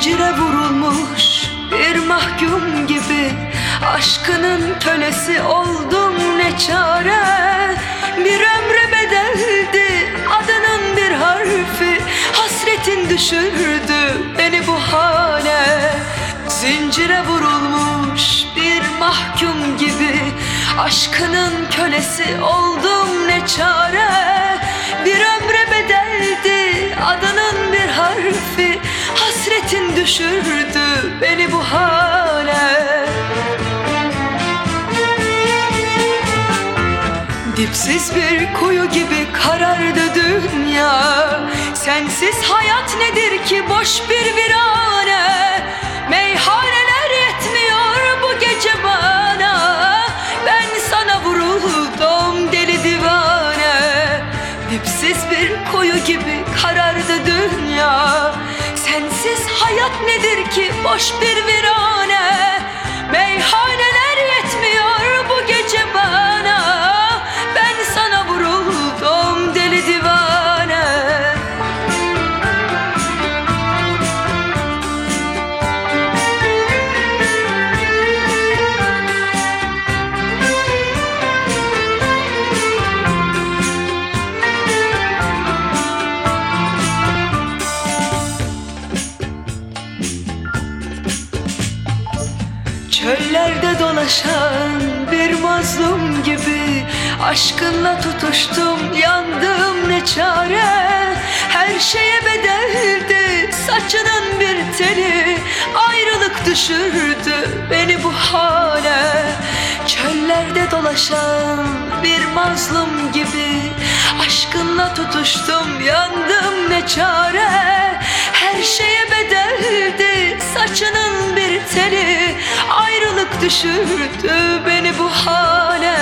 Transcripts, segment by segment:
Zincire vurulmuş bir mahkum gibi aşkının kölesi oldum, ne çare. Bir ömre bedeldi adının bir harfi, hasretin düşürdü beni bu hale. Zincire vurulmuş bir mahkum gibi aşkının kölesi oldum, ne çare. Bir ömre bedeldi adının bir harfi, hasretin düşürdü beni bu hale. Dipsiz bir kuyu gibi karardı dünya, sensiz hayat nedir ki boş bir virane. Meyhaneler yetmiyor bu gece bana, ben sana vuruldum deli divane. Dipsiz bir kuyu gibi karardı dünya, sensiz hayat nedir ki boş bir virane. Meyhaneler yetmiyor bu gece bana, ben sana vuruldum deli divane. Çöllerde dolaşan bir mazlum gibi aşkınla tutuştum, yandım, ne çare. Her şeye bedeldi saçının bir teli, ayrılık düşürdü beni bu hale. Çöllerde dolaşan bir mazlum gibi aşkınla tutuştum, yandım, ne çare. Her şeye bedeldi saçının bir teli, ayrılık düşürdü beni bu hale.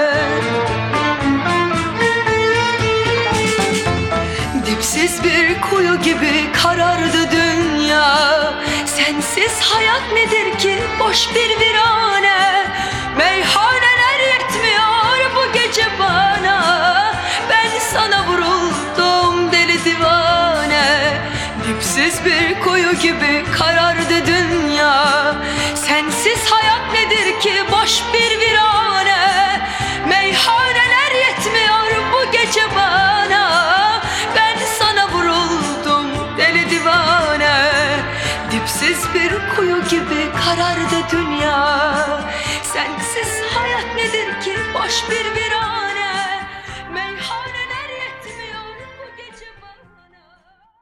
Dipsiz bir kuyu gibi karardı dünya, sensiz hayat nedir ki boş bir virane. Meyhaneler yetmiyor bu gece bana, ben sana vuruldum deli divane. Dipsiz bir kuyu gibi karardı dünya, sensiz hayat nedir ki boş bir virane. Meyhaneler yetmiyor bu gece bana, ben sana vuruldum deli divane. Dipsiz bir kuyu gibi karardı dünya, sensiz hayat nedir ki boş bir virane.